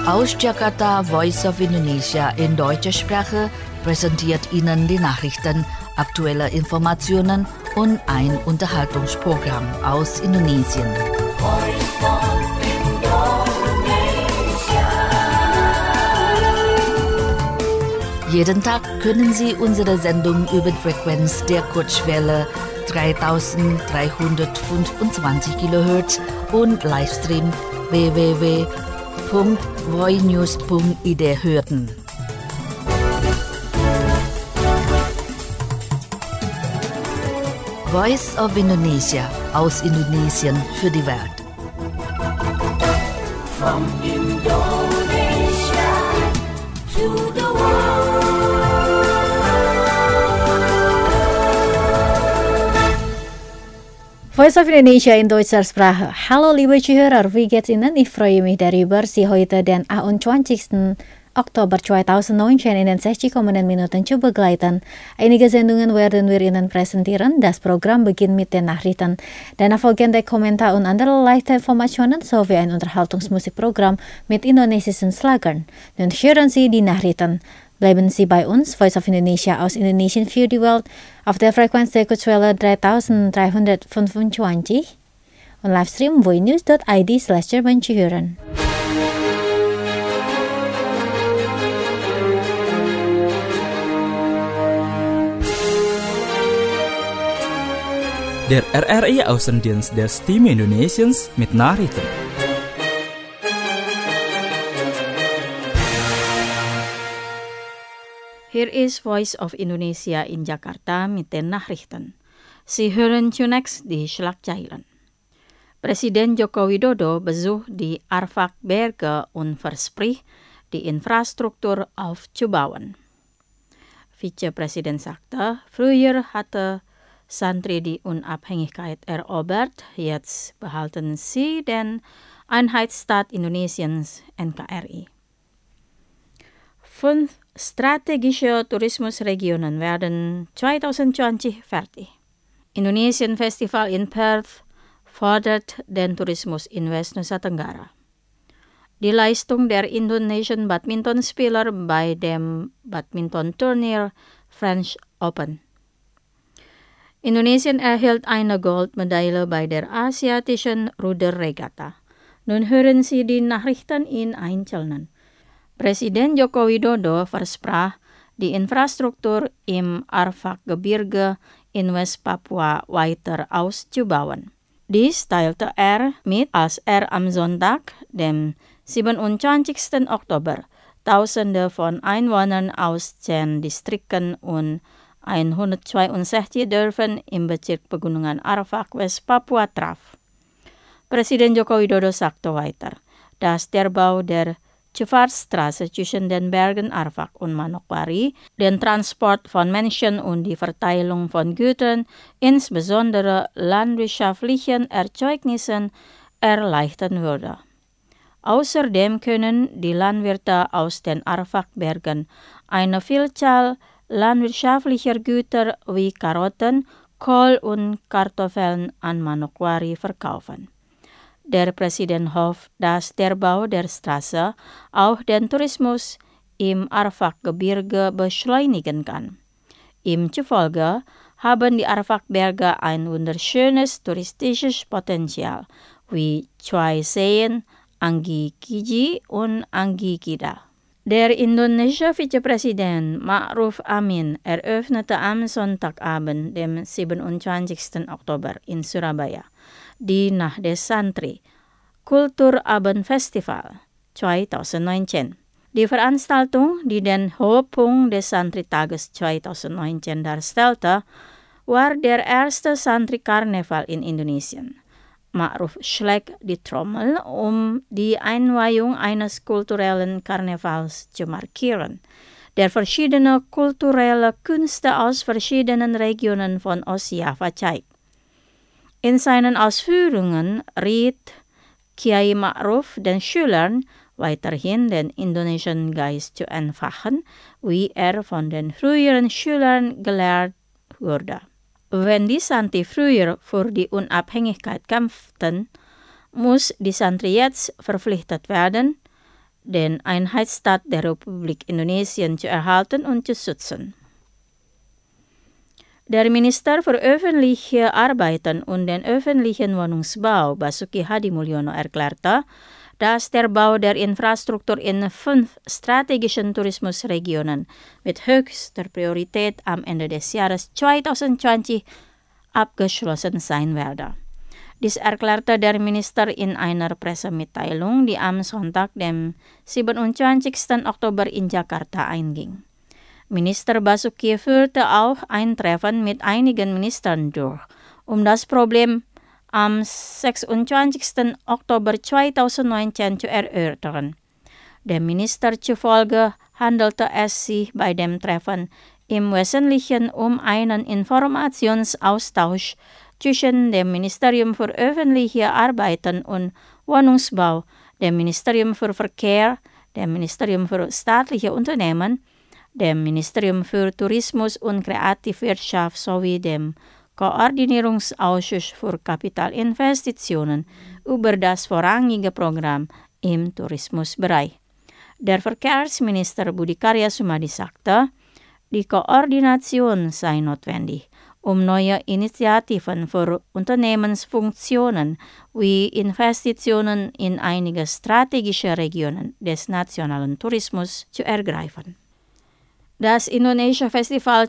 Aus Jakarta, Voice of Indonesia in deutscher Sprache präsentiert Ihnen die Nachrichten, aktuelle Informationen und ein Unterhaltungsprogramm aus Indonesien. Jeden Tag können Sie unsere Sendung über die Frequenz der Kurzwelle 3325 kHz und Livestream www.voinews.id hören. Voice of Indonesia aus Indonesien für die Welt. From Indonesia to the Voice of Indonesia in deutscher Sprache. Hallo liebe Zuhörer, wie geht's Ihnen? Ich freue mich darüber, Sie heute den 21. Oktober 2019 in den 60 kommenden Minuten zu begleiten. Einige Sendungen werden wir Ihnen präsentieren. Das Programm beginnt mit den Nachrichten. Danach folgen der Kommentar und andere leichte Informationen sowie ein Unterhaltungsmusikprogramm mit indonesischen Schlagern. Nun hören Sie die Nachrichten. Bleiben Sie bei uns, Voice of Indonesia aus Indonesien für die Welt, auf der Frequenz der Kurzwelle 3325 und Livestream voinews.id/German zu hören. Der RRI-Außendienst der Stimme Indonesiens mit Nachrichten. Here is Voice of Indonesia in Jakarta mit den Nachrichten. Sie hören zunächst die Schlagzeilen. Presiden Joko Widodo besucht die Arfakberge und verspricht, die Infrastruktur aufzubauen. Vizepräsident sagte, früher hatte Santri die Unabhängigkeit erobert, jetzt behalten sie den Einheitsstaat Indonesiens NKRI. 5 strategische Tourismusregionen werden 2020 fertig. Indonesian Festival in Perth fordert den Tourismus in West-Nusa Tenggara. Die Leistung der Indonesian Badmintonspieler bei dem Badmintonturnier French Open. Indonesien erhielt eine Goldmedaille bei der asiatischen Ruderregatta. Nun hören Sie die Nachrichten in Einzelnen. Presiden Joko Widodo versprach, die Infrastruktur im Arfakgebirge in West-Papua weiter auszubauen. Dies teilte er mit, als am Sonntag, dem 27. Oktober, Tausende von Einwohnern aus 10 Distrikten und 162 Dörfern im Bezirk Pegunungan Arfak, West-Papua traf. Presiden Joko Widodo sagte weiter, dass der Bau der Zufahrtsstraße zwischen den Bergen Arfak und Manokwari, den Transport von Menschen und die Verteilung von Gütern, insbesondere landwirtschaftlichen Erzeugnissen, erleichtern würde. Außerdem können die Landwirte aus den Arfakbergen eine Vielzahl landwirtschaftlicher Güter wie Karotten, Kohl und Kartoffeln an Manokwari verkaufen. Der Präsident hofft, dass der Bau der Straße auch den Tourismus im Arfakgebirge beschleunigen kann. Ihm zufolge haben die Arfakberge ein wunderschönes touristisches Potenzial, wie Chwai Seen, Anggi Kiji und Anggi Kida. Der indonesische Vizepräsident Ma'ruf Amin eröffnete am Sonntagabend, dem 27. Oktober in Surabaya, die Nacht des Santri, Kulturabendfestival 2019. Die Veranstaltung, die den Höhepunkt des Santri-Tages 2019 darstellte, war der erste Santri-Karneval in Indonesien. Ma'ruf schlägt die Trommel, um die Einweihung eines kulturellen Karnevals zu markieren, der verschiedene kulturelle Künste aus verschiedenen Regionen von Ostjava zeigt. In seinen Ausführungen riet Kiai Ma'ruf den Schülern, weiterhin den indonesischen Geist zu entfachen, wie er von den früheren Schülern gelehrt wurde. Wenn die Santri früher für die Unabhängigkeit kämpften, muss die Santri jetzt verpflichtet werden, den Einheitsstaat der Republik Indonesien zu erhalten und zu schützen. Der Minister für öffentliche Arbeiten und den öffentlichen Wohnungsbau, Basuki Hadimulyono, erklärte, dass der Bau der Infrastruktur in 5 strategischen Tourismusregionen mit höchster Priorität am Ende des Jahres 2020 abgeschlossen sein werde. Dies erklärte der Minister in einer Pressemitteilung, die am Sonntag, dem 27. Oktober in Jakarta einging. Minister Basuki führte auch ein Treffen mit einigen Ministern durch, um das Problem am 26. Oktober 2019 zu erörtern. Dem Minister zufolge handelte es sich bei dem Treffen im Wesentlichen um einen Informationsaustausch zwischen dem Ministerium für öffentliche Arbeiten und Wohnungsbau, dem Ministerium für Verkehr, dem Ministerium für staatliche Unternehmen, dem Ministerium für Tourismus und Kreativwirtschaft sowie dem Koordinierungsausschuss für Kapitalinvestitionen über das vorrangige Programm im Tourismusbereich. Der Verkehrsminister Budi Karya Sumadi sagte, die Koordination sei notwendig, um neue Initiativen für Unternehmensfunktionen wie Investitionen in einige strategische Regionen des nationalen Tourismus zu ergreifen. Das Indonesia Festival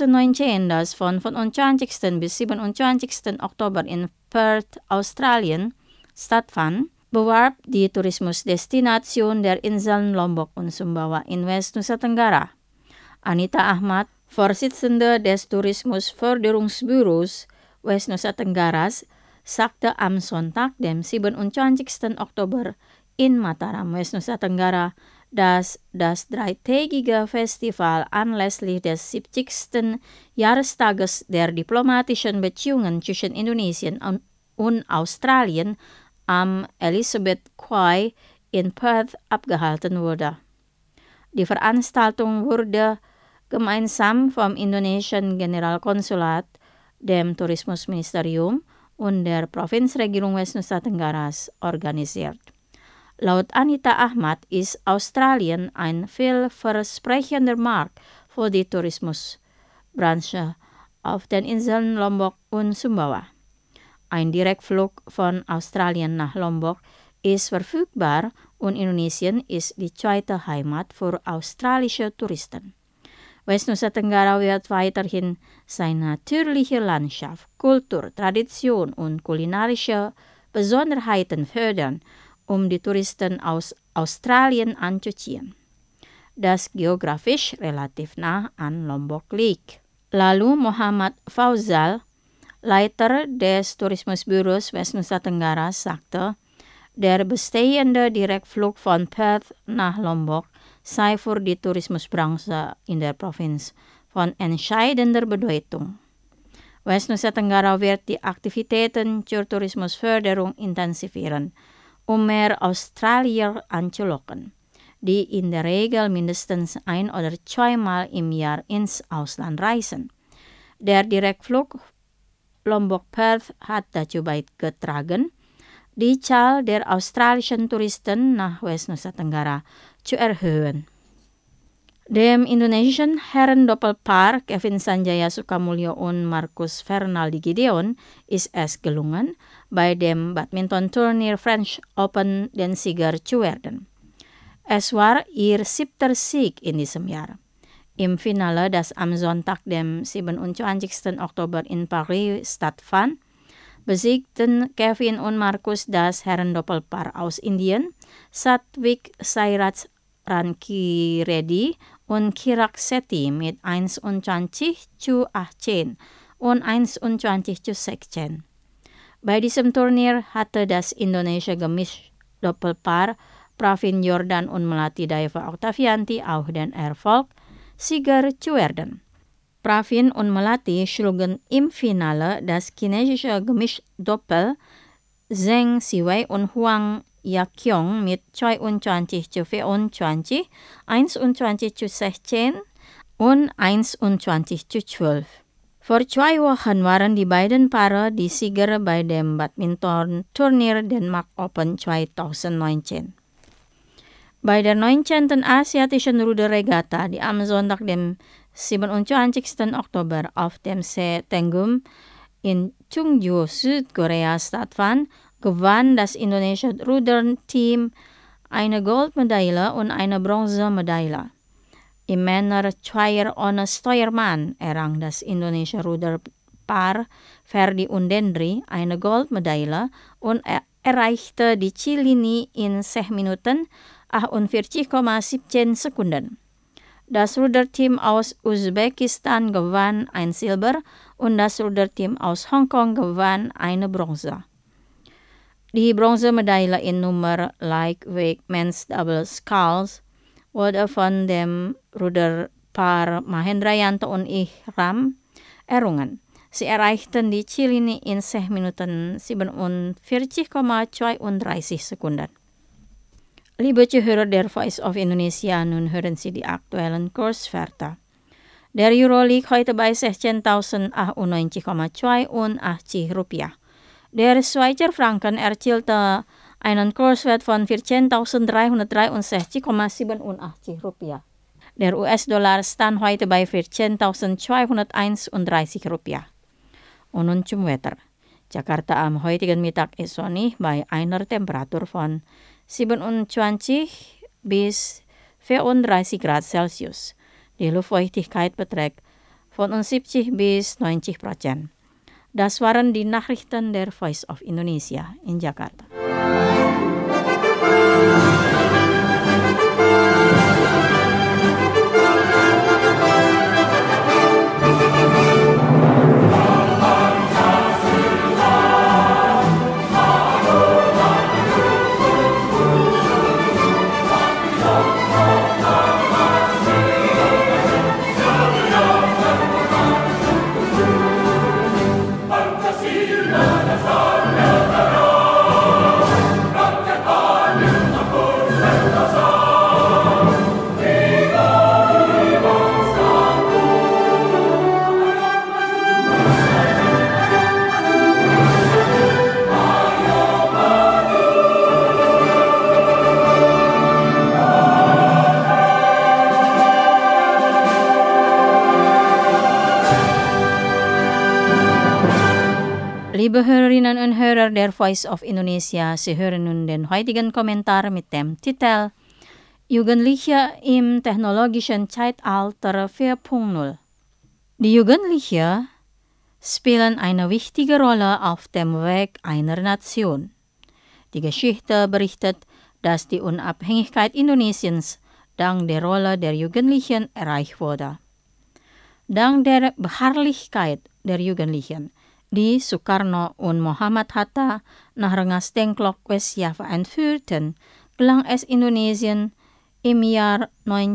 2019, das von 25. bis 27. Oktober in Perth, Australien, stattfand, bewarb die Tourismusdestination der Inseln Lombok und Sumbawa in West-Nusa Tenggara. Anita Ahmad, Vorsitzende des Tourismusförderungsbüros West-Nusa Tenggaras, sagte am Sonntag, dem 27. Oktober in Mataram, West-Nusa Tenggara, dass das dreitägige Festival anlässlich des 70. Jahrestages der diplomatischen Beziehungen zwischen Indonesien und Australien am Elizabeth Quay in Perth abgehalten wurde. Die Veranstaltung wurde gemeinsam vom indonesischen Generalkonsulat, dem Tourismusministerium und der Provinzregierung West-Nusa Tenggaras organisiert. Laut Anita Ahmad ist Australien ein vielversprechender Markt für die Tourismusbranche auf den Inseln Lombok und Sumbawa. Ein Direktflug von Australien nach Lombok ist verfügbar und Indonesien ist die zweite Heimat für australische Touristen. West-Nusa Tenggara wird weiterhin seine natürliche Landschaft, Kultur, Tradition und kulinarische Besonderheiten fördern, um die Touristen aus Australien anzuziehen, das geografisch relativ nah an Lombok liegt. Lalu Muhammad Fauzal, Leiter des Tourismusbüros West-Nusa Tenggara, sagte, der bestehende Direktflug von Perth nach Lombok sei für die Tourismusbranche in der Provinz von entscheidender Bedeutung. West-Nusa Tenggara wird die Aktivitäten zur Tourismusförderung intensivieren, um mehr Australier anzulocken, die in der Regel mindestens 1 oder 2 Mal im Jahr ins Ausland reisen. Der Direktflug Lombok-Perth hat dazu beigetragen, die Zahl der australischen Touristen nach West-Nusa Tenggara zu erhöhen. Dem indonesischen Herrendoppelpaar Kevin Sanjaya Sukamuljo und Marcus Fernaldi Gideon ist es gelungen, bei dem Badmintonturnier French Open den Sieger zu werden. Es war ihr 7. Sieg in diesem Jahr. Im Finale, das am Sonntag, dem 27. Oktober in Paris stattfand, besiegten Kevin und Marcus das Herrendoppelpaar aus Indien, Satvik Sairaj Rankireddy und Chirag Shetty mit 21:18 und 21:16. Bei diesem Turnier hatte das indonesische Gemischt-Doppelpaar Pravin Jordan und Melati Daiva Oktavianti auch den Erfolg, Sieger zu werden. Pravin und Melati schlugen im Finale das chinesische Gemischt-Doppel Zheng Siwei und Huang Yaqiong mit 22:24, 21:16 und 21:12. Vor 2 Wochen waren die beiden Paare die Sieger bei dem Badminton-Turnier Denmark Open 2019. Bei der 19. asiatischen Ruderregatta, die am Sonntag, dem 27. Oktober auf dem See Tenggum in Chungju, Südkorea stattfand, gewann das indonesische Ruderteam eine Goldmedaille und eine Bronzemedaille. Im Männer-Zweier ohne Steuermann errang das indonesische Ruderpaar Ferdi und Dendri eine Goldmedaille und erreichte die Ziellinie in 6 Minuten 48,17 Sekunden. Das Ruderteam aus Usbekistan gewann ein Silber und das Ruderteam aus Hongkong gewann eine Bronze. Die Bronzemedaille in Nummer Lightweight Men's Double Sculls wurde von dem Ruderpaar Mahendrayanto und Ihram errungen. Sie erreichten die Ziellinie in 6 Minuten 47,32 Sekunden. Liebe Zuhörer der Voice of Indonesia, nun hören Sie die aktuellen Kurswerte. Der Euroleague heute bei 16.098,82 Rupiah. Der Schweizer Franken erzielte einen Kurswert von 14.363,87 Rupiah. Der US-Dollar stand heute bei 14.231 Rupiah. Und nun zum Wetter. Jakarta am heutigen Mittag ist sonnig bei einer Temperatur von 27 bis 34 Grad Celsius. Die Luftfeuchtigkeit beträgt von 70 bis 90%. Das waren die Nachrichten der Voice of Indonesia in Jakarta. Liebe Hörerinnen und Hörer der Voice of Indonesia, Sie hören nun den heutigen Kommentar mit dem Titel Jugendliche im technologischen Zeitalter 4.0. Die Jugendlichen spielen eine wichtige Rolle auf dem Weg einer Nation. Die Geschichte berichtet, dass die Unabhängigkeit Indonesiens dank der Rolle der Jugendlichen erreicht wurde. Dank der Beharrlichkeit der Jugendlichen, die Soekarno und Muhammad Hatta nach Rengas Dengklok Westjava einführten, gelang es Indonesien im Jahr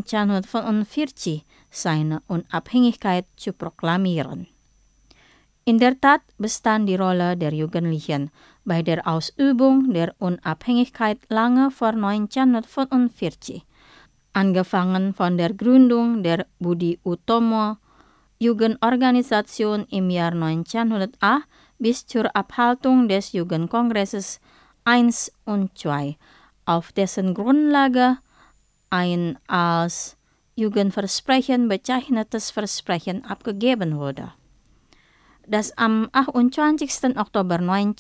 1945 seine Unabhängigkeit zu proklamieren. In der Tat bestand die Rolle der Jugendlichen bei der Ausübung der Unabhängigkeit lange vor 1945, angefangen von der Gründung der Budi Utomo Jugendorganisation im Jahr 1908 bis zur Abhaltung des Jugendkongresses 1 und 2, auf dessen Grundlage ein als Jugendversprechen bezeichnetes Versprechen abgegeben wurde. Das am 28. Oktober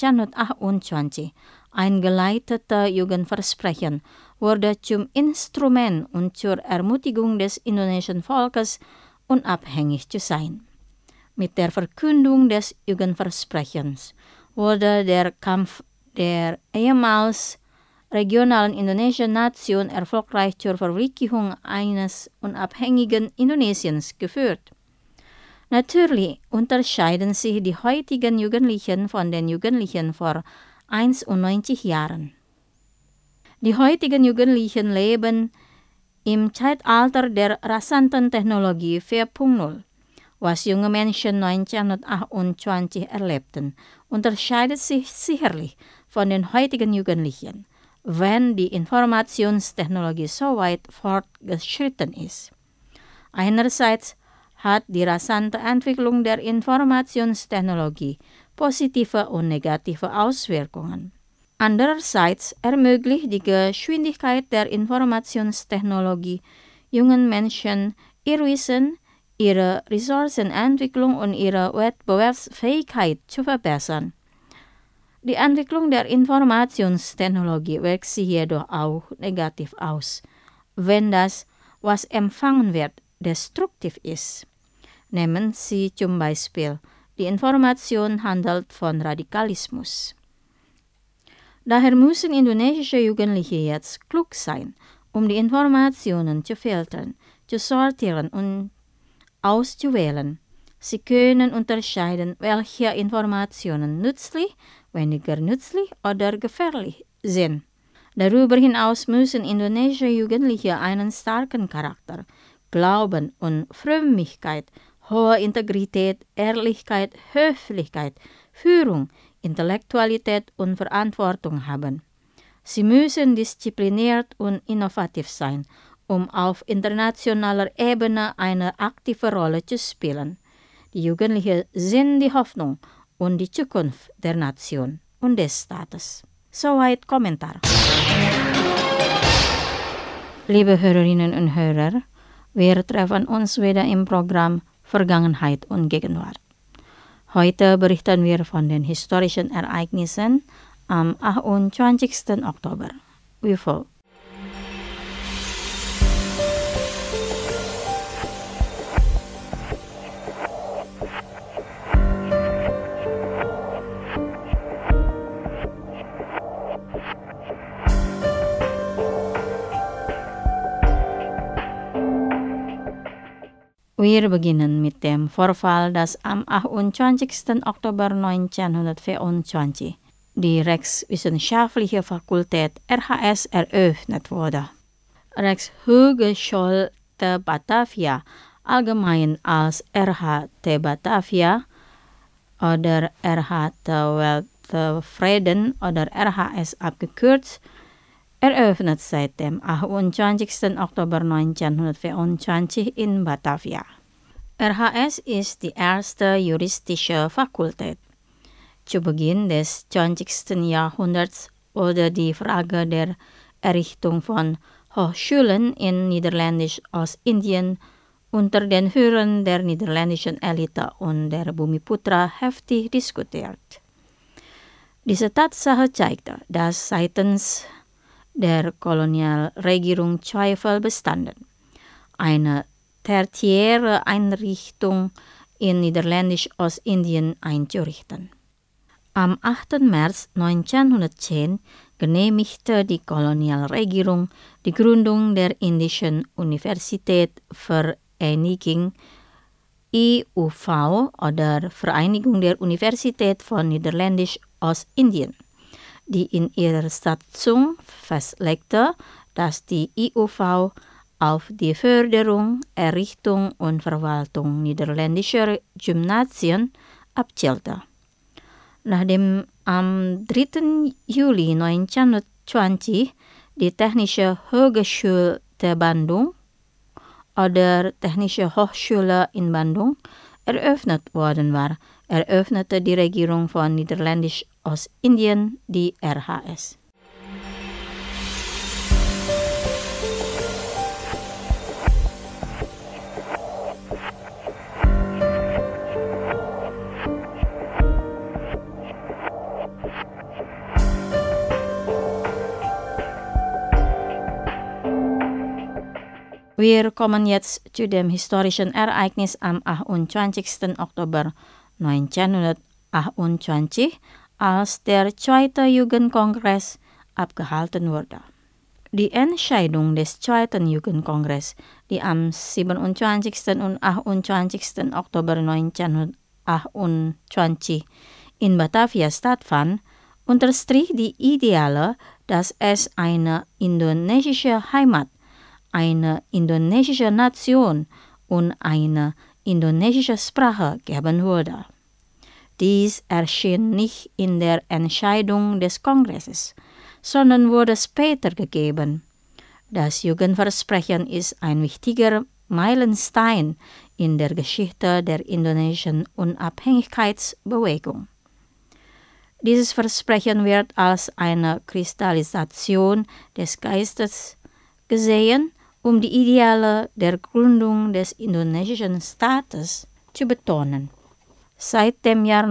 1928 eingeleitete Jugendversprechen wurde zum Instrument und zur Ermutigung des indonesischen Volkes, unabhängig zu sein. Mit der Verkündung des Jugendversprechens wurde der Kampf der ehemals regionalen indonesischen Nation erfolgreich zur Verwirklichung eines unabhängigen Indonesiens geführt. Natürlich unterscheiden sich die heutigen Jugendlichen von den Jugendlichen vor 91 Jahren. Die heutigen Jugendlichen leben im Zeitalter der rasanten Technologie 4.0, was junge Menschen 1928 erlebten, unterscheidet sich sicherlich von den heutigen Jugendlichen, wenn die Informationstechnologie so weit fortgeschritten ist. Einerseits hat die rasante Entwicklung der Informationstechnologie positive und negative Auswirkungen. Andererseits ermöglicht die Geschwindigkeit der Informationstechnologie jungen Menschen ihr Wissen, ihre Ressourcenentwicklung und ihre Wettbewerbsfähigkeit zu verbessern. Die Entwicklung der Informationstechnologie wirkt sich jedoch auch negativ aus, wenn das, was empfangen wird, destruktiv ist. Nehmen Sie zum Beispiel, die Information handelt von Radikalismus. Daher müssen indonesische Jugendliche jetzt klug sein, um die Informationen zu filtern, zu sortieren und auszuwählen. Sie können unterscheiden, welche Informationen nützlich, weniger nützlich oder gefährlich sind. Darüber hinaus müssen indonesische Jugendliche einen starken Charakter, Glauben und Frömmigkeit, hohe Integrität, Ehrlichkeit, Höflichkeit, Führung, Intellektualität und Verantwortung haben. Sie müssen diszipliniert und innovativ sein, um auf internationaler Ebene eine aktive Rolle zu spielen. Die Jugendlichen sind die Hoffnung und die Zukunft der Nation und des Staates. Soweit Kommentar. Liebe Hörerinnen und Hörer, wir treffen uns wieder im Programm Vergangenheit und Gegenwart. Heute berichten wir von den historischen Ereignissen am 28. Oktober. Wie folgt. Wir beginnen mit dem Vorfall, dass am 28. Oktober 1924 die Rechtswissenschaftliche Fakultät RHS eröffnet wurde. Rechtshogeschool te Batavia, allgemein als RHT Batavia oder RHT Weltvreden oder RHS abgekürzt, eröffnet seit dem 28. Oktober 1924 in Batavia. RHS ist die erste juristische Fakultät. Zu Beginn des 20. Jahrhunderts wurde die Frage der Errichtung von Hochschulen in Niederländisch-Ostindien unter den Führern der niederländischen Elite und der Bumiputra heftig diskutiert. Diese Tatsache zeigte, dass seitens der Kolonialregierung Zweifel bestanden, eine tertiäre Einrichtung in Niederländisch-Ostindien einzurichten. Am 8. März 1910 genehmigte die Kolonialregierung die Gründung der Indischen Universität Vereniging IUV oder Vereinigung der Universität von Niederländisch-Ostindien, die in ihrer Satzung festlegte, dass die IUV auf die Förderung, Errichtung und Verwaltung niederländischer Gymnasien abzielte. Nachdem am 3. Juli 1920 die Technische Hogeschool te Bandung oder Technische Hochschule in Bandung eröffnet worden war, eröffnete die Regierung von Niederländisch-Ostindien die RHS. Wir kommen jetzt zu dem historischen Ereignis am 28. Oktober 1928, als der zweite Jugendkongress abgehalten wurde. Die Entscheidung des zweiten Jugendkongress, die am 27. und 28. Oktober 1928 in Batavia stattfand, unterstrich die Ideale, dass es eine indonesische Heimat, eine indonesische Nation und eine indonesische Sprache geben würde. Dies erschien nicht in der Entscheidung des Kongresses, sondern wurde später gegeben. Das Jugendversprechen ist ein wichtiger Meilenstein in der Geschichte der indonesischen Unabhängigkeitsbewegung. Dieses Versprechen wird als eine Kristallisation des Geistes gesehen, die Ideale der Gründung des indonesischen Staates zu betonen. Seit dem Jahr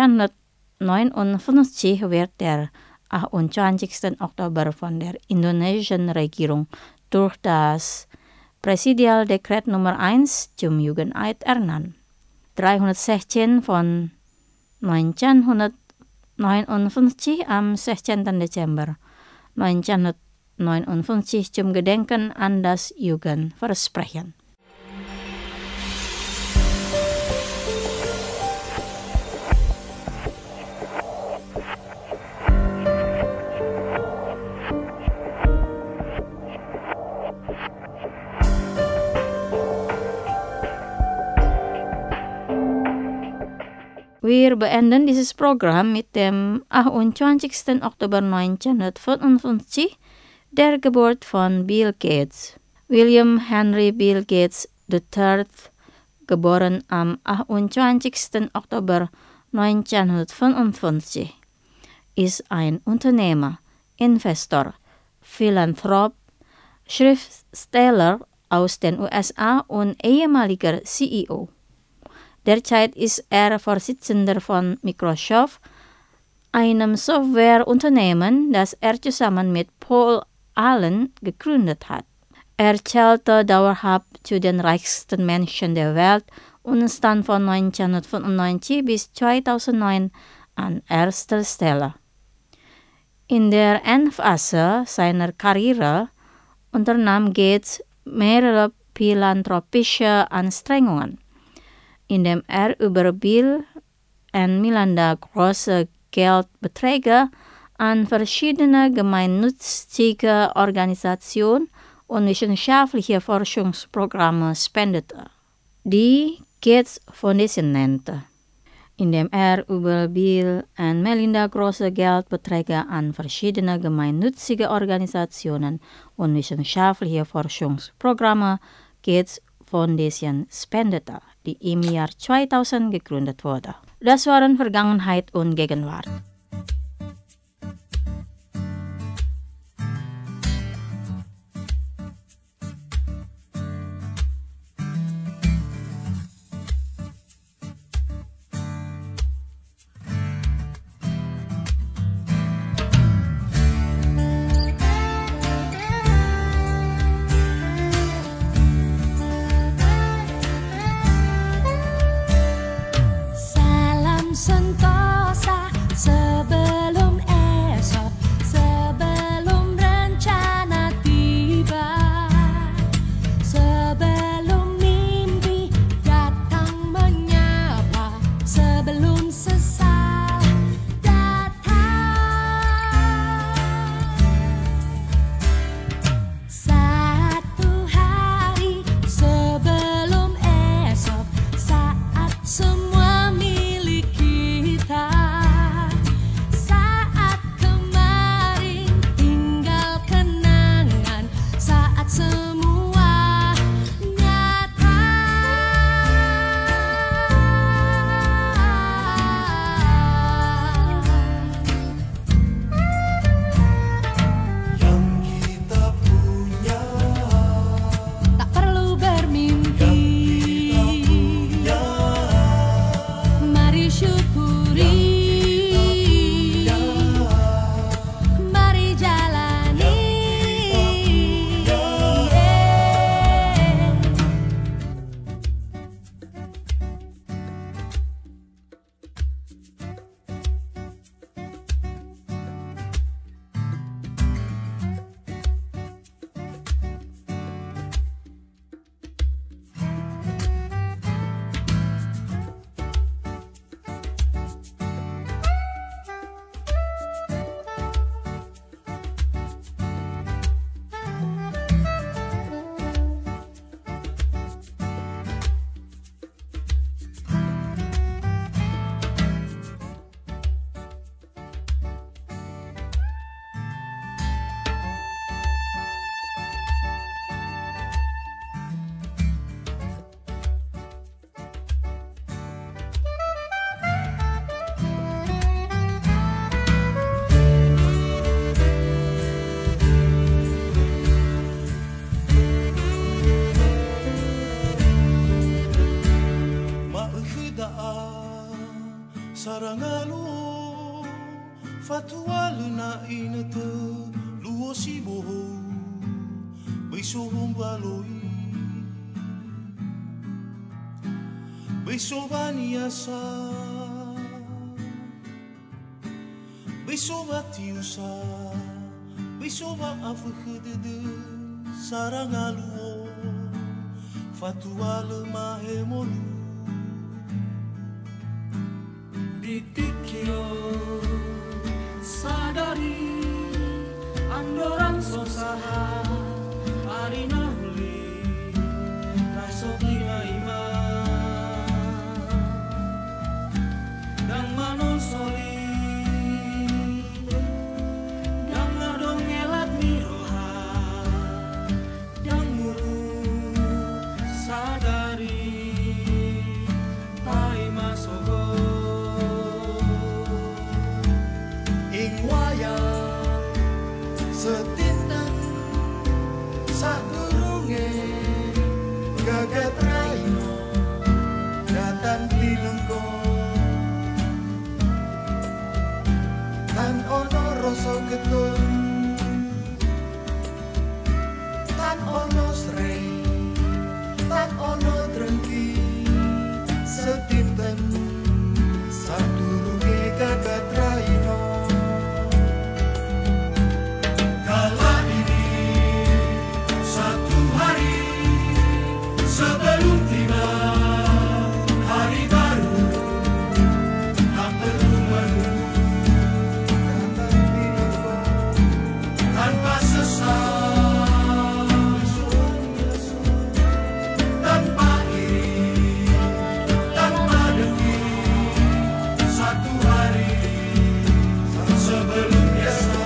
1959 wird der 28. Oktober von der indonesischen Regierung durch das Präsidialdekret Nummer 1 zum Jugendeid ernannt. 316 von 1959 am 16. Dezember 1959 zum Gedenken an das Jugendversprechen. Wir beenden dieses Programm mit dem 28. Oktober 1955, der Geburt von Bill Gates. William Henry Bill Gates III, geboren am 28. Oktober 1955, ist ein Unternehmer, Investor, Philanthrop, Schriftsteller aus den USA und ehemaliger CEO. Derzeit ist er Vorsitzender von Microsoft, einem Softwareunternehmen, das er zusammen mit Paul Allen gegründet hat. Er zählte dauerhaft zu den reichsten Menschen der Welt und stand von 1995 bis 2009 an erster Stelle. In der Endphase seiner Karriere unternahm Gates mehrere philanthropische Anstrengungen, indem er über Bill und Melinda große Geldbeträge an verschiedene gemeinnützige Organisationen und wissenschaftliche Forschungsprogramme spendete, die Gates Foundation nannte. Indem er über Bill und Melinda große Geldbeträge an verschiedene gemeinnützige Organisationen und wissenschaftliche Forschungsprogramme Gates Foundation spendete, die im Jahr 2000 gegründet wurde. Das waren Vergangenheit und Gegenwart. Salam sentosa sebelum Fatuale na inete luo si boho Beiso bombaloi Beiso baniasa Beiso batiusa Beiso ba afgedede sarangaluo Fatuale mahemolu Ditikio sadari andorang sosaha arina huli nasokina ima dan manon soli dan ngadong ngelat miroha dan muru sadari pai masogo setinten sadurunge gagat raino datang tilengko tan ono rasa ketun tan ono srei tan ono drengki setinten sadurunge gagat raino sebelum tiba hari baru tak perlu menunggu tanpa sesal tanpa iri tanpa dengki satu hari sebelum esok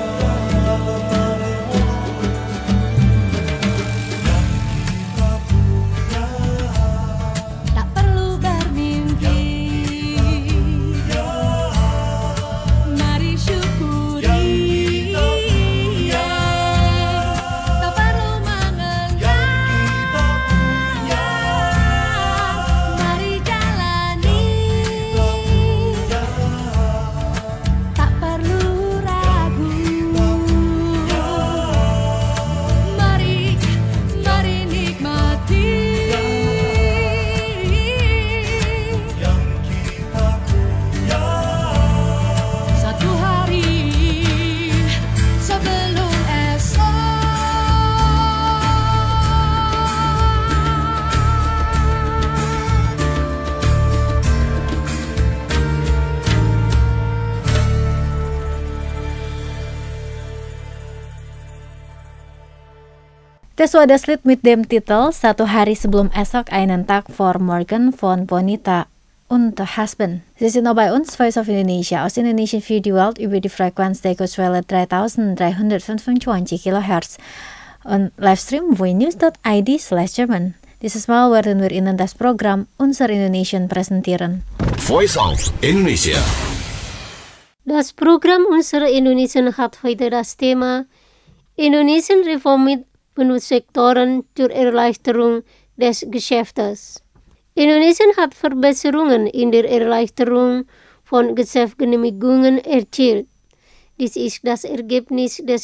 Das war das Lied mit dem Titel Satu Hari Sebelum Esok, einen Tag vor Morgen von Bonita und The Husband. Sie sind noch bei uns, Voice of Indonesia, aus Indonesian für die Welt über die Frequenz der Kurzwelle 3325 kHz und Livestream voinews.id/German. Dieses Mal werden wir Ihnen das Programm Unser Indonesian präsentieren. Voice of Indonesia. Das Programm Unser Indonesian hat heute das Thema Indonesian Reform mit Sektoren zur Erleichterung des Geschäftes. Indonesien hat Verbesserungen in der Erleichterung von Geschäftsgenehmigungen erzielt. Dies ist das Ergebnis des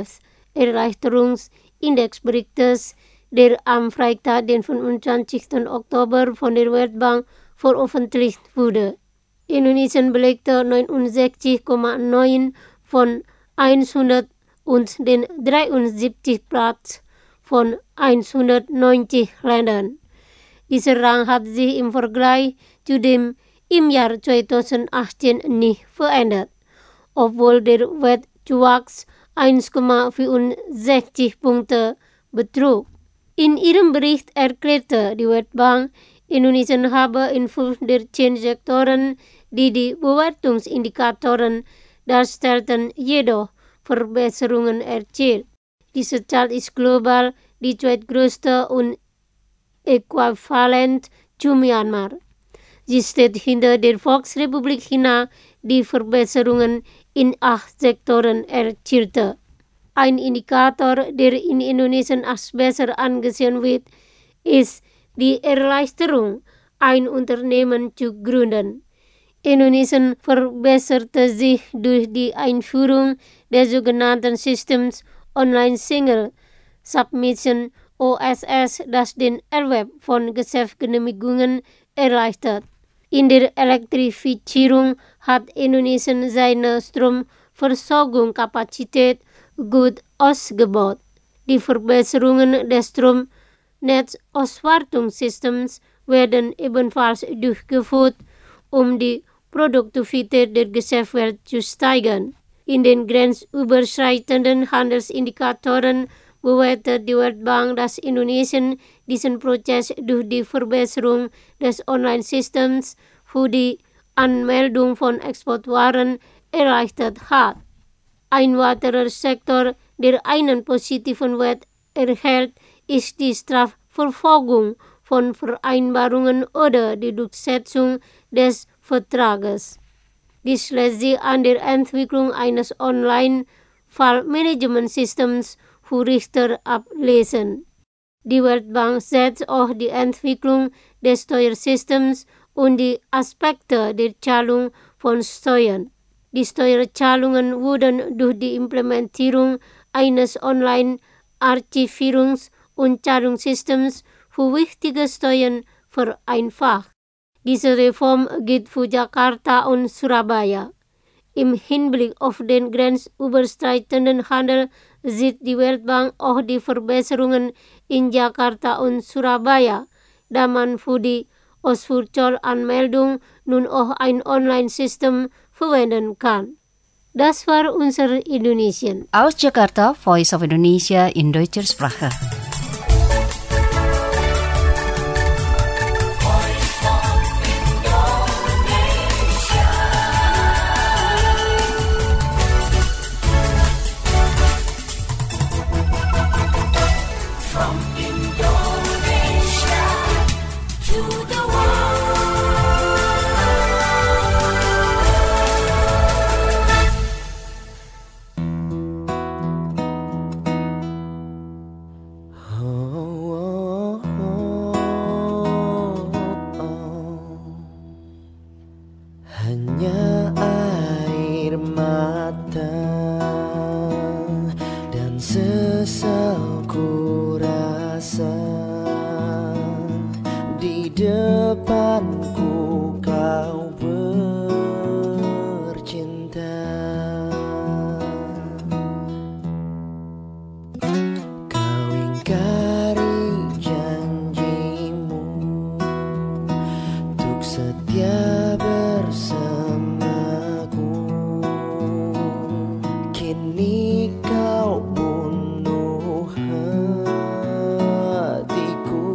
Geschäftserleichterungsindexberichtes, der am Freitag, den 25. Oktober von der Weltbank veröffentlicht wurde. Indonesien belegte 69,9 von 100 und den 73. Platz von 190 Ländern. Dieser Rang hat sich im Vergleich zu dem im Jahr 2018 nicht verändert, obwohl der Wertzuwachs 1,64 Punkte betrug. In ihrem Bericht erklärte die Weltbank, Indonesien habe in 5 der 10 Sektoren, die die Bewertungsindikatoren darstellten, jedoch Verbesserungen erzielt. Diese Zahl ist global die zweitgrößte und äquivalent zu Myanmar. Sie steht hinter der Volksrepublik China, die Verbesserungen in 8 Sektoren erzielte. Ein Indikator, der in Indonesien als besser angesehen wird, ist die Erleichterung, ein Unternehmen zu gründen. Indonesian verbesserte sich durch die Einführung der sogenannten Systems Online Single Submission OSS, das den Erwerb von Geschäftsgenehmigungen erleichtert. In der Elektrifizierung hat Indonesien seine Stromversorgungskapazität gut ausgebaut. Die Verbesserungen des Stromnetzauswartungssystems werden ebenfalls durchgeführt, um die Produktivität der Geschäftswelt zu steigern. In den grenzüberschreitenden Handelsindikatoren bewertet die Weltbank, dass Indonesien diesen Prozess durch die Verbesserung des Online-Systems für die Anmeldung von Exportwaren erleichtert hat. Ein weiterer Sektor, der einen positiven Wert erhält, ist die Strafverfolgung von Vereinbarungen oder die Durchsetzung des Vertrages. Dies lässt sich an der Entwicklung eines Online-Fallmanagementsystems für Richter ablesen. Die Weltbank setzt auch die Entwicklung des Steuersystems und die Aspekte der Zahlung von Steuern. Die Steuerzahlungen wurden durch die Implementierung eines Online-Archivierungs- und Zahlungssystems für wichtige Steuern vereinfacht. Diese Reform gilt für Jakarta und Surabaya. Im Hinblick auf den grenzüberschreitenden Handel sieht die Weltbank auch die Verbesserungen in Jakarta und Surabaya, da man für die Ausfuhrzollanmeldung nun auch ein Online-System verwenden kann. Das war unser Indonesien. Aus Jakarta, Voice of Indonesia in deutscher Sprache. Hanya air mata dan sesal ku rasa di depanku kau bercinta. Kau ingkari janjimu untuk setia bersamaku. Kini kau bunuh hatiku.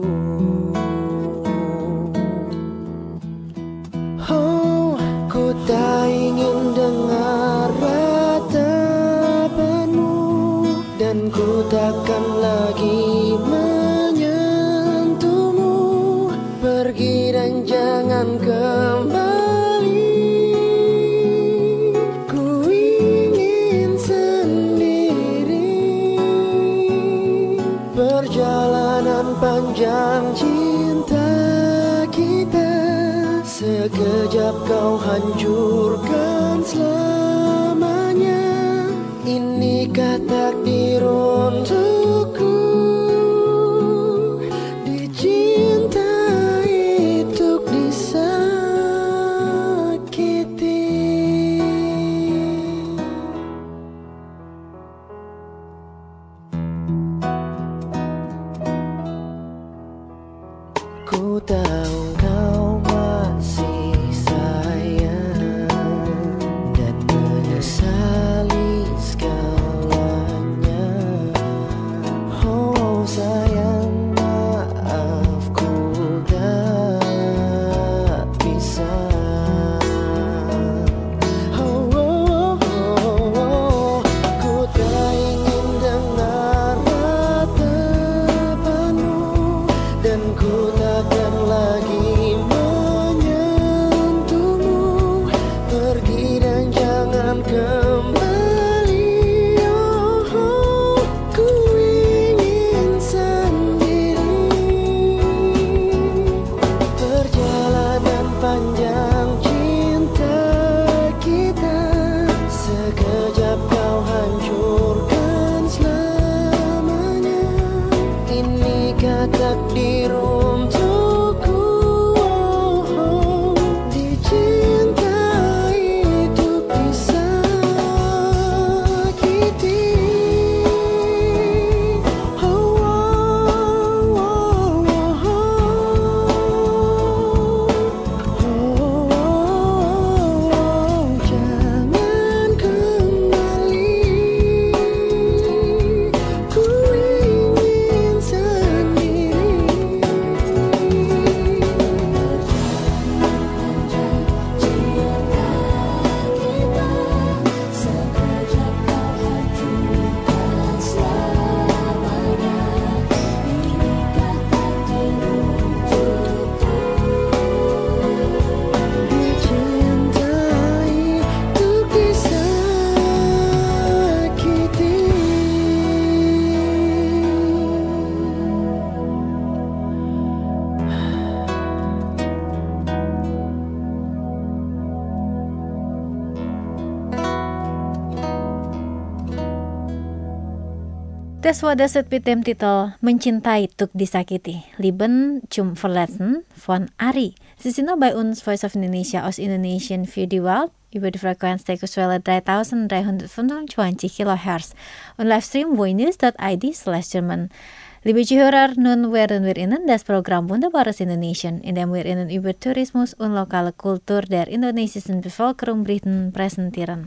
Oh, ku tak ingin dengar ratapanmu, dan ku takkan lagi menyentuhmu. Pergi dan jangan kembali. Ku ingin sendiri. Perjalanan panjang cinta kita, sekejap kau hancurkan selamanya. Inikah takdir untukku dicintai untuk disakiti. Ku tahu kau masih sayang dan menyesali segalanya. Das war das mit dem Titel Mencintai Tuk Disakiti, Lieben zum Verletzen von Ari. Sie sind noch bei uns Voice of Indonesia aus Indonesian für die Welt über die Frequenz Kurswelle 3325 kHz und Livestream voinews.id/German. Liebe Zuhörer, nun werden wir Ihnen das Programm Wunderbares Indonesien, in dem wir Ihnen über Tourismus und lokale Kultur der indonesischen Bevölkerung berichten, präsentieren.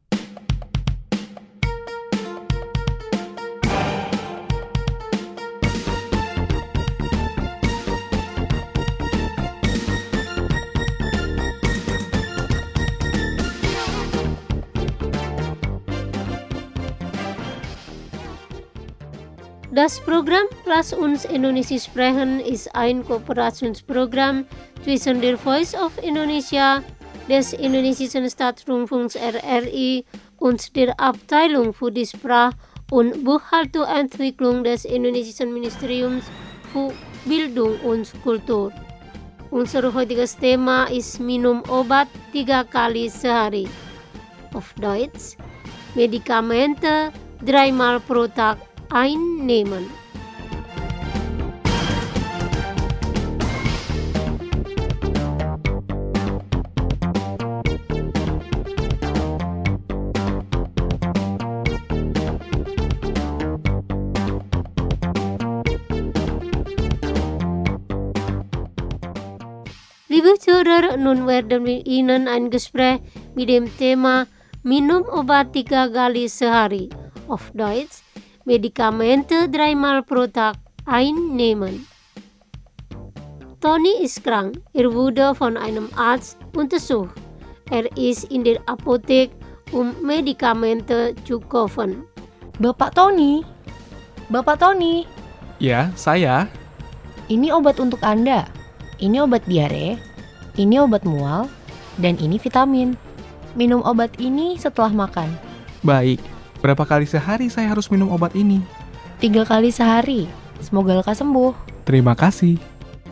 Das Programm Lass uns Indonesisch sprechen ist ein Kooperationsprogramm zwischen der Voice of Indonesia, des indonesischen Staatsrundfunks RRI und der Abteilung für die Sprach- und Buchhaltungsentwicklung des indonesischen Ministeriums für Bildung und Kultur. Unser heutiges Thema ist Minum obat 3 kali sehari. Auf Deutsch, Medikamente 3-mal pro Tag einnehmen. Liebe Zuhörer, nun werden wir Ihnen ein Gespräch mit dem Thema Minum obat 3 kali sehari. Auf Deutsch, Medikamente 3-mal pro Tag einnehmen. Tony ist krank. Er wurde von einem Arzt untersucht. Er ist in der Apotheke, Medikamente zu kaufen. Bapak Tony. Bapak Tony. Ya, saya. Ini obat untuk Anda. Ini obat diare. Ini obat mual. Dan ini vitamin. Minum obat ini setelah makan. Baik. Berapa kali sehari saya harus minum obat ini? 3 kali sehari. Semoga lekas sembuh. Terima kasih.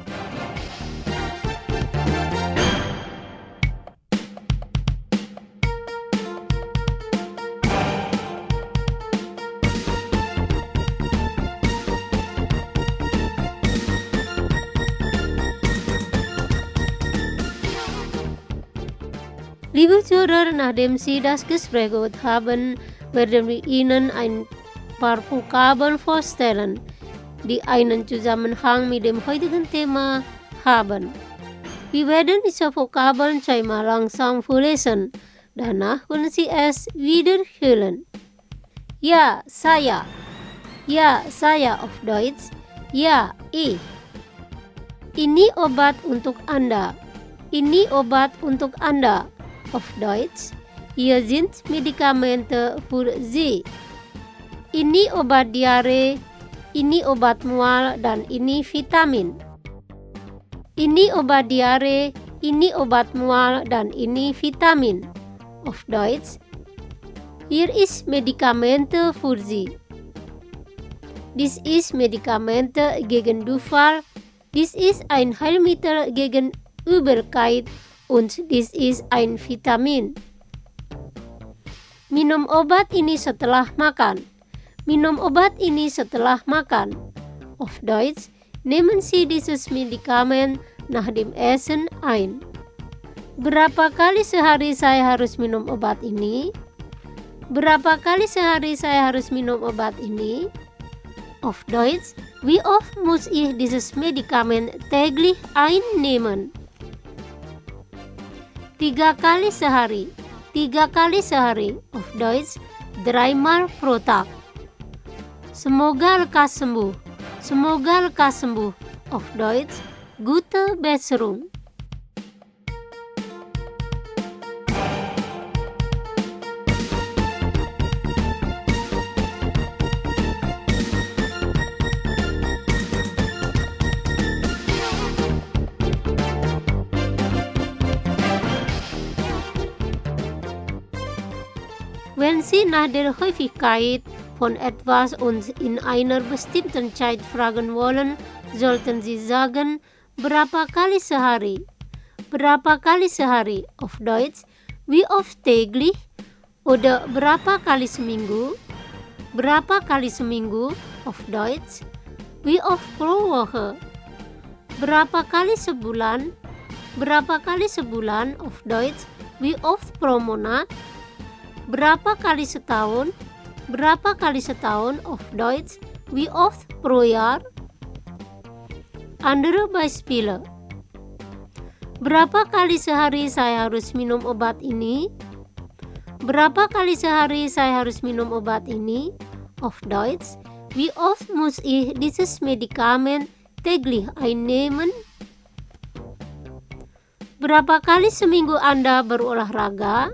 Liebe Zuhörer, nachdem Sie das Gespräch gehört haben, werden wir Ihnen ein paar Vokabeln vorstellen, die einen Zusammenhang mit dem heutigen Thema haben. Wir werden diese Vokabeln zweimal langsam vorlesen, danach können Sie es wiederholen. Ja, saya. Ja, saya auf Deutsch. Ja, ich. Ini obat untuk Anda. Ini obat untuk Anda. Auf Deutsch, hier sind Medikamente für Sie. Ini obat diare, ini obat mual, dan ini vitamin. Ini obat diare, ini obat mual, dan ini vitamin. Auf Deutsch, hier ist Medikamente für Sie. Dies ist Medikamente gegen Durchfall, dies ist ein Heilmittel gegen Übelkeit und dies ist ein Vitamin. Minum obat ini setelah makan. Minum obat ini setelah makan. Auf Deutsch, nehmen Sie dieses Medikament nach dem Essen ein. Berapa kali sehari saya harus minum obat ini? Berapa kali sehari saya harus minum obat ini? Auf Deutsch, wie oft muss ich dieses Medikament täglich einnehmen? 3 kali sehari. 3 kali sehari. Auf Deutsch, 3-mal pro Tag. Semoga lekas sembuh. Semoga lekas sembuh. Auf Deutsch, gute Besserung. Wenn Sie nach der Häufigkeit von etwas uns in einer bestimmten Zeit fragen wollen, sollten Sie sagen, berapa kali sehari? Berapa kali sehari? Auf Deutsch, wie oft täglich? Oder berapa kali seminggu? Berapa kali seminggu? Auf Deutsch, wie oft pro Woche? Berapa kali sebulan? Berapa kali sebulan? Auf Deutsch, wie oft pro Monat? Berapa kali setahun? Berapa kali setahun? Auf Deutsch, wie oft pro Jahr? Andere Beispiele. Berapa kali sehari saya harus minum obat ini? Berapa kali sehari saya harus minum obat ini? Auf Deutsch, wie oft muss ich dieses Medikament täglich einnehmen? Berapa kali seminggu Anda berolahraga?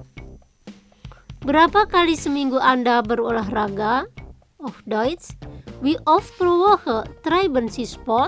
Berapa kali seminggu Anda berolahraga? Auf Deutsch, wie oft pro Woche treiben Sie Sport?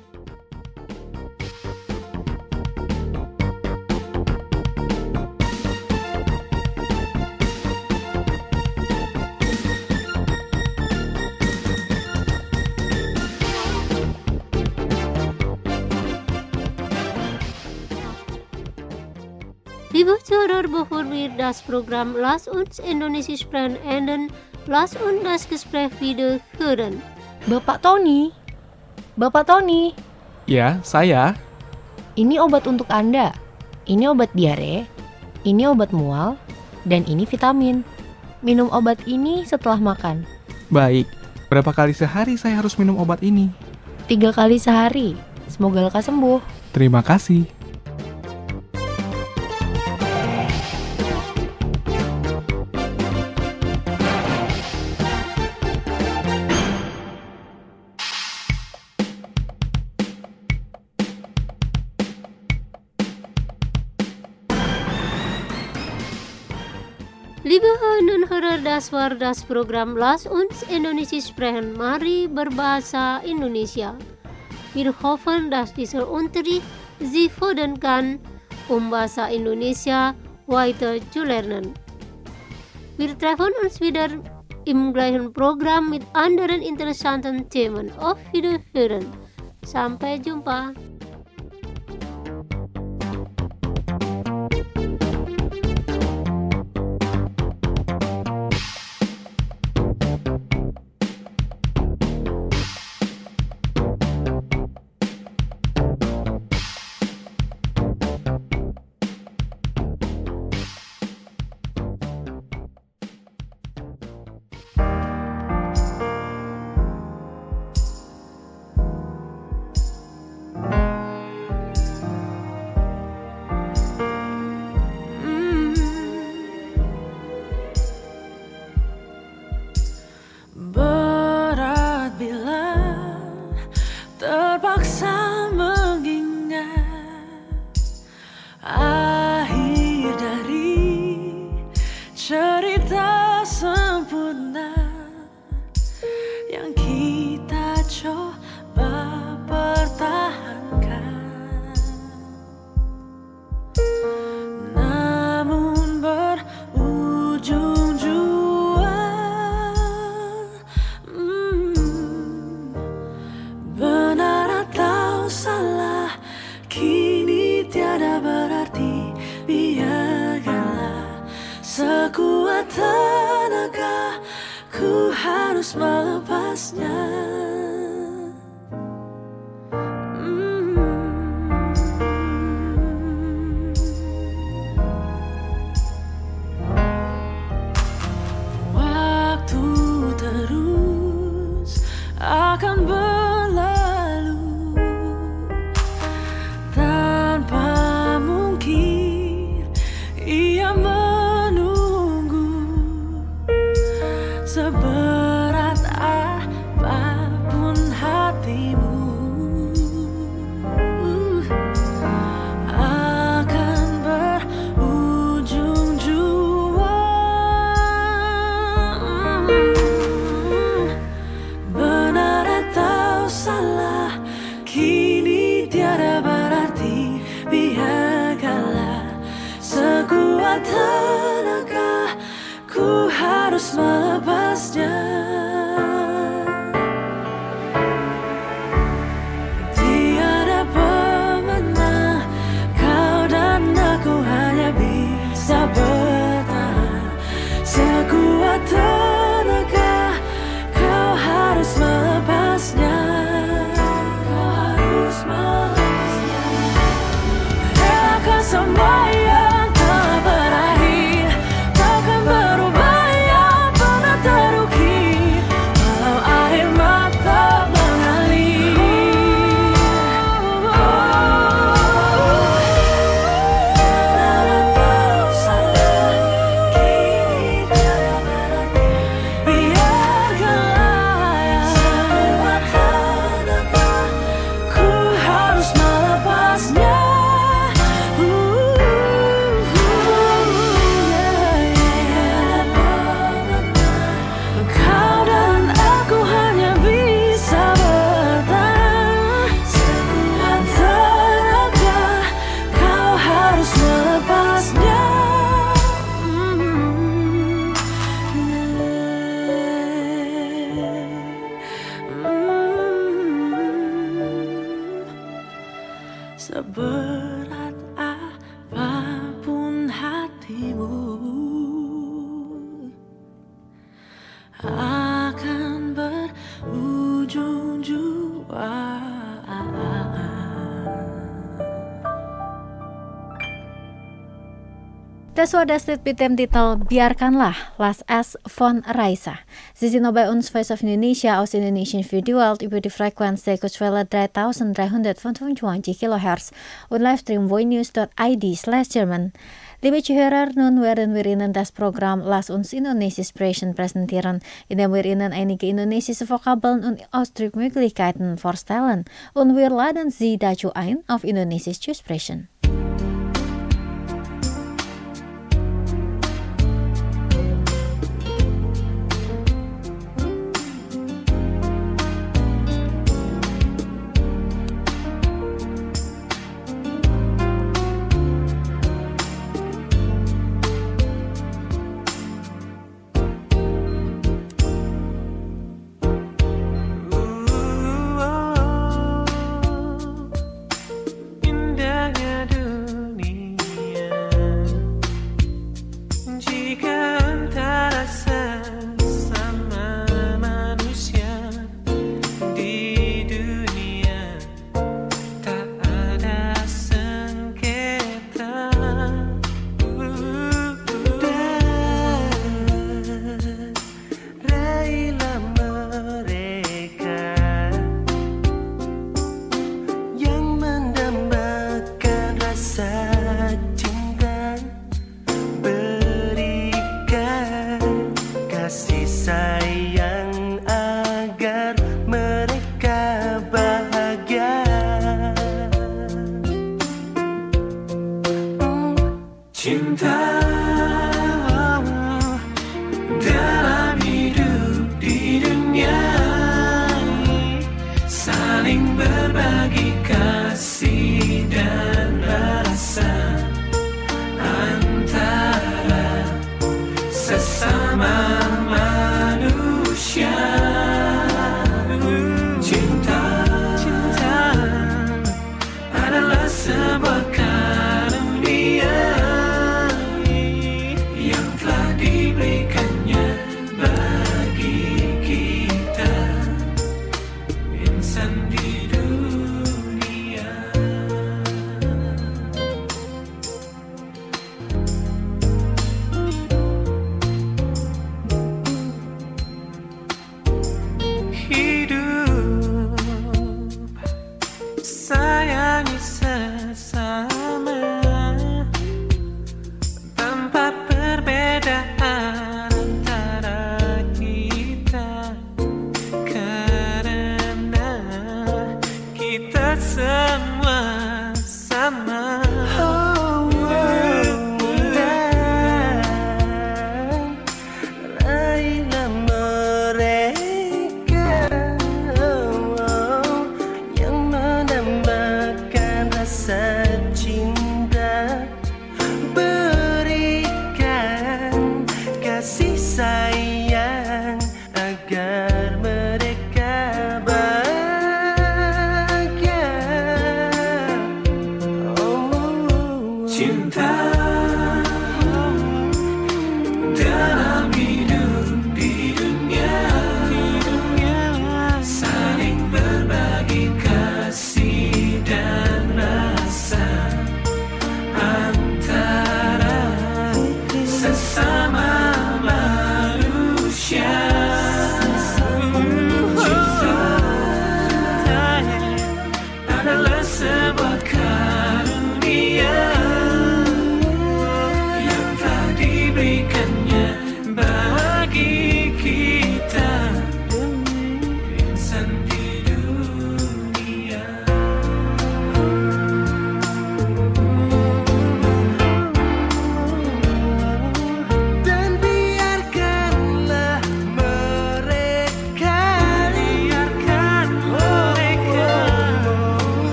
Liebe Zuhörer, bevor wir das Programm Lass uns Indonesisch sprechen enden, lass uns das Gespräch wieder hören. Bapak Tony. Bapak Tony. Ya, saya. Ini obat untuk Anda. Ini obat diare. Ini obat mual. Dan ini vitamin. Minum obat ini setelah makan. Baik, berapa kali sehari saya harus minum obat ini? 3 kali sehari. Semoga lekas sembuh. Terima kasih. Liebe Hörerinnen und Hörer, das war das Programm Lass uns Indonesisch sprechen. Mari berbahasa Indonesia. Wir hoffen, dass dieser Unterricht Sie fördern kann, Bahasa Indonesia weiter zu lernen. Wir treffen uns wieder im gleichen Programm mit anderen interessanten Themen. Auf Wiederhören. Sampai jumpa. Sekuat tenaga ku harus melepasnya. Waktu terus akan berlalu tanpa mungkin ia seberat apapun hatimu akan berujung jua. Benar atau salah kini tiada berarti, biarkanlah sekuat tenaga ku harus melepasnya. Tiada pemenang, kau dan aku hanya bisa bertahan. Sekuat tenaga Seberat apapun hatimu akan berujung jua. Das war das Lied mit dem Titel Biarkanlah, Las S von Raisa. Sie sind bei uns Voice of Indonesia aus Indonesien für die Welt über die Frequenz der Kurzwelle 3325 kHz und Livestream voinews.id/German. Liebe Zuhörer, nun werden wir Ihnen das Programm Lass uns Indonesisch sprechen präsentieren, in dem wir Ihnen einige indonesische Vokabeln und Ausdrucksmöglichkeiten vorstellen. Und wir laden Sie dazu ein, auf Indonesisch zu sprechen. Sesama manusia.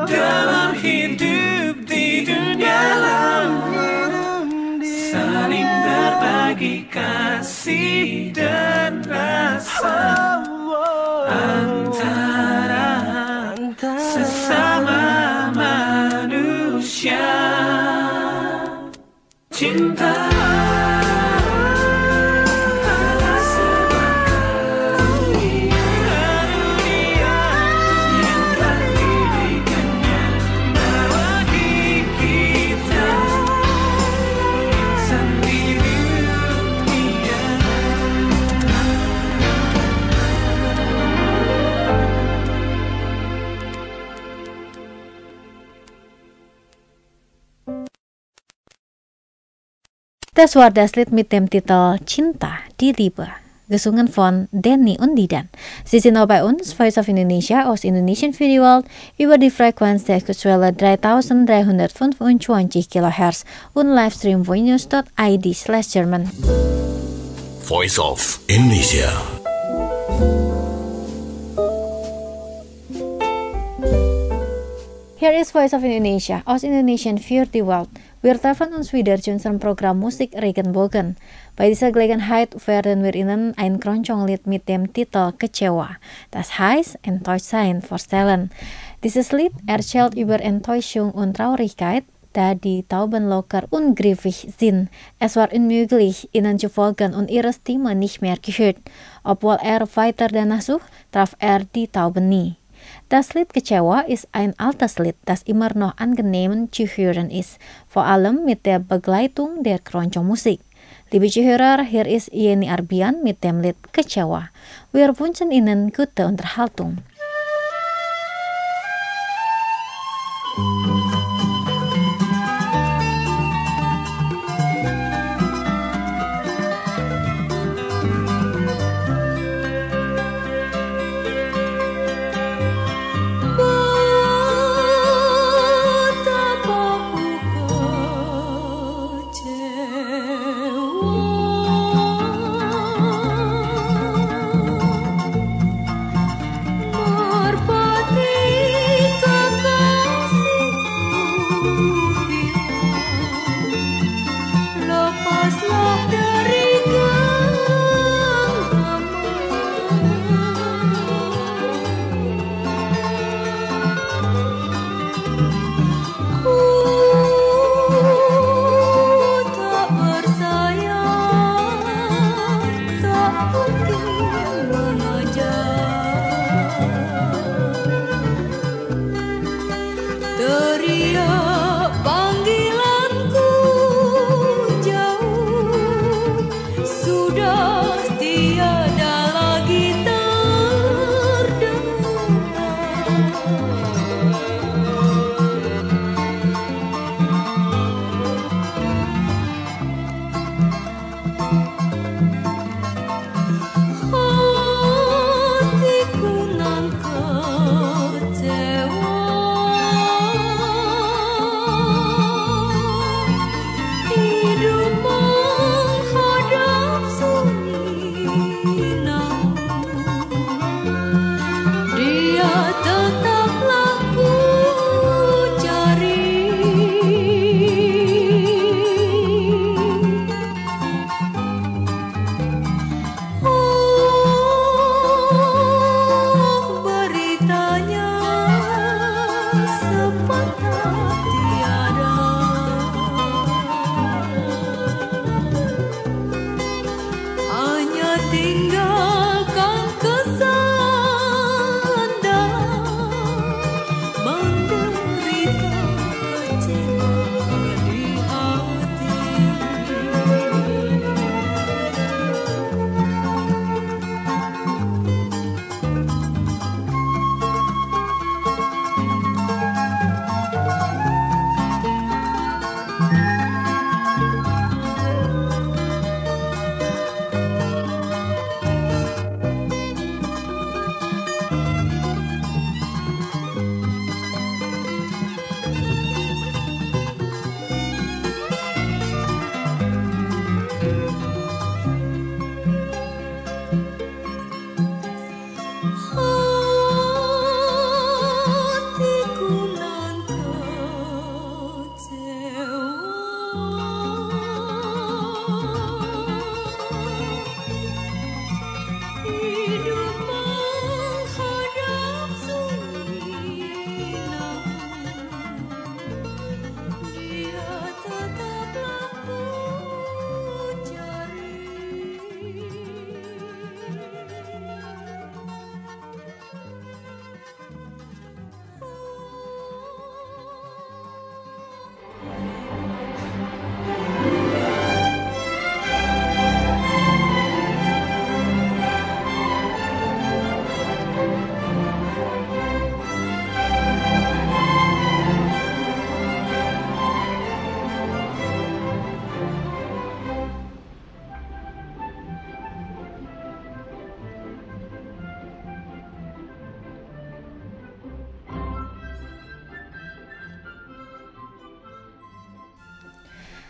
dalam hidup di dunia, saling berbagi kasih dan rasa antara sesama manusia. Cinta Das war das Lied mit dem Titel Cinta die Liebe, gesungen von Denny Undidan. Sie sind auch bei uns, Voice of Indonesia aus Indonesian für die Welt, über die Frequenz der Kurzwelle 3325 kHz und Livestream voinews.id/German. Voice of Indonesia. Here is Voice of Indonesia aus Indonesian für die Welt. Wir treffen uns wieder zu unserem Programm Musik Regenbogen. Bei dieser Gelegenheit werden wir Ihnen ein Keroncong-Lied mit dem Titel Kecewa, das heißt enttäuscht sein, vorstellen. Dieses Lied erzählt über Enttäuschung und Traurigkeit, da die Tauben locker ungriffig sind. Es war unmöglich, ihnen zu folgen und ihre Stimme nicht mehr gehört. Obwohl er weiter danach sucht, traf er die Tauben nie. Das Lied Kecewa ist ein altes Lied, das immer noch angenehm zu hören ist, vor allem mit der Begleitung der Keroncong-Musik. Liebe Zuhörer, hier ist Yeni Arbian mit dem Lied Kecewa. Wir wünschen Ihnen gute Unterhaltung.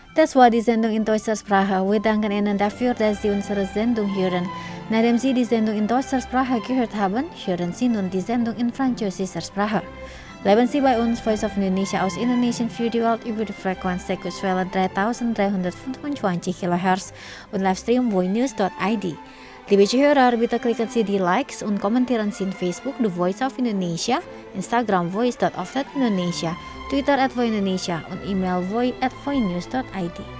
Das war die Sendung in deutscher Sprache. Wir danken Ihnen dafür, dass Sie unsere Sendung hören. Nachdem Sie die Sendung in deutscher Sprache gehört haben, hören Sie nun die Sendung in französischer Sprache. Bleiben Sie bei uns, Voice of Indonesia aus Indonesien für die Welt über die Frequenz der Kurzwelle 3325 kHz und Livestream voinews.id. Liebe Zuhörer, bitte klicken Sie die Likes und kommentieren Sie in Facebook The Voice of Indonesia, Instagram voice.of.indonesia, Twitter @voindonesia und E-Mail voi@voinews.id.